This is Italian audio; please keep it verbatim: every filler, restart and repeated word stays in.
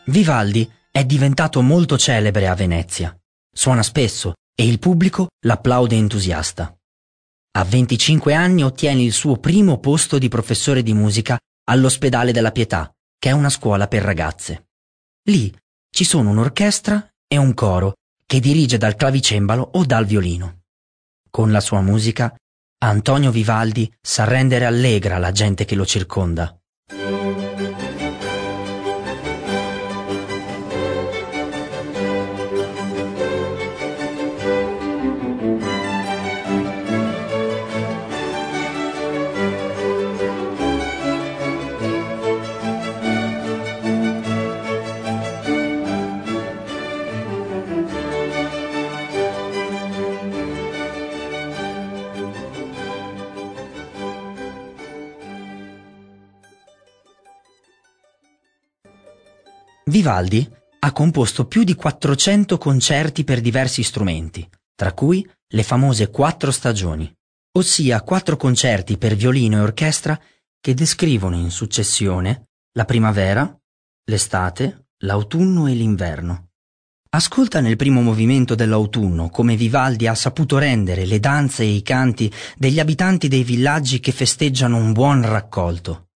Vivaldi è diventato molto celebre a Venezia. Suona spesso e il pubblico l'applaude entusiasta. A venticinque anni ottiene il suo primo posto di professore di musica all'Ospedale della Pietà, che è una scuola per ragazze. Lì ci sono un'orchestra e un coro che dirige dal clavicembalo o dal violino. Con la sua musica, Antonio Vivaldi sa rendere allegra la gente che lo circonda. Vivaldi ha composto più di quattrocento concerti per diversi strumenti, tra cui le famose quattro stagioni, ossia quattro concerti per violino e orchestra che descrivono in successione la primavera, l'estate, l'autunno e l'inverno. Ascolta nel primo movimento dell'autunno come Vivaldi ha saputo rendere le danze e i canti degli abitanti dei villaggi che festeggiano un buon raccolto.